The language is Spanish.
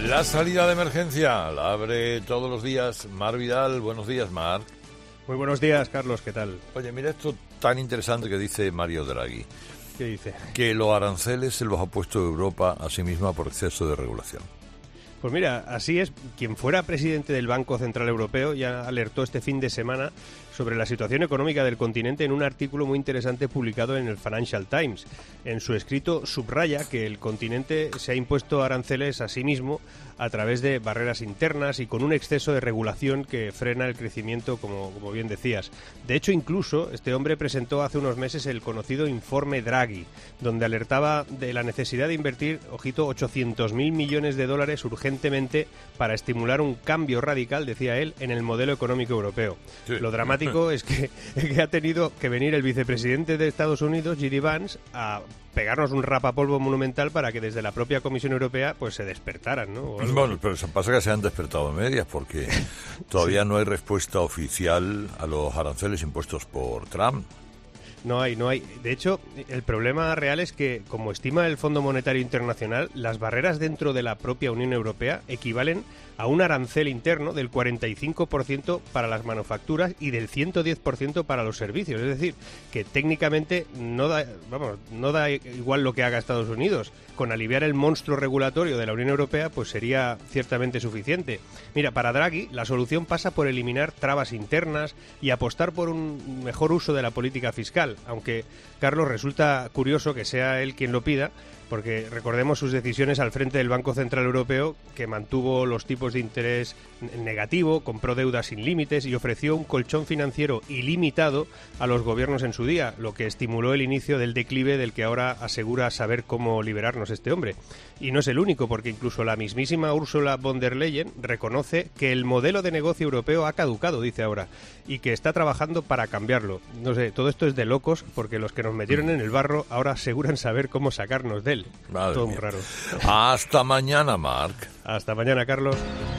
La salida de emergencia la abre todos los días Mar Vidal. Buenos días, Mar. Muy buenos días, Carlos, ¿qué tal? Oye, mira esto tan interesante que dice Mario Draghi. ¿Qué dice? Que los aranceles se los ha puesto Europa a sí misma por exceso de regulación. Pues mira, así es. Quien fuera presidente del Banco Central Europeo ya alertó este fin de semana sobre la situación económica del continente en un artículo muy interesante publicado en el Financial Times. En su escrito subraya que el continente se ha impuesto aranceles a sí mismo a través de barreras internas y con un exceso de regulación que frena el crecimiento, como bien decías. De hecho, incluso este hombre presentó hace unos meses el conocido informe Draghi, donde alertaba de la necesidad de invertir, ojito, 800.000 millones de dólares urgentemente para estimular un cambio radical, decía él, en el modelo económico europeo. Sí. Lo dramático es que ha tenido que venir el vicepresidente de Estados Unidos, J.D. Vance, a pegarnos un rapapolvo monumental para que desde la propia Comisión Europea pues se despertaran, ¿no? Bueno, pero pasa que se han despertado en medias porque todavía no hay respuesta oficial a los aranceles impuestos por Trump. No hay. De hecho, el problema real es que, como estima el Fondo Monetario Internacional, las barreras dentro de la propia Unión Europea equivalen a un arancel interno del 45% para las manufacturas y del 110% para los servicios. Es decir, que técnicamente no da igual lo que haga Estados Unidos. Con aliviar el monstruo regulatorio de la Unión Europea, pues sería ciertamente suficiente. Mira, para Draghi, la solución pasa por eliminar trabas internas y apostar por un mejor uso de la política fiscal. Aunque, Carlos, resulta curioso que sea él quien lo pida, porque recordemos sus decisiones al frente del Banco Central Europeo, que mantuvo los tipos de interés negativo, compró deuda sin límites y ofreció un colchón financiero ilimitado a los gobiernos en su día, lo que estimuló el inicio del declive del que ahora asegura saber cómo liberarnos este hombre. Y no es el único, porque incluso la mismísima Ursula von der Leyen reconoce que el modelo de negocio europeo ha caducado, dice ahora, y que está trabajando para cambiarlo. No sé, todo esto es de locos, porque los que nos metieron en el barro ahora aseguran saber cómo sacarnos de él. Madre todo mía. muy raro. Hasta mañana, Marc. Hasta mañana, Carlos.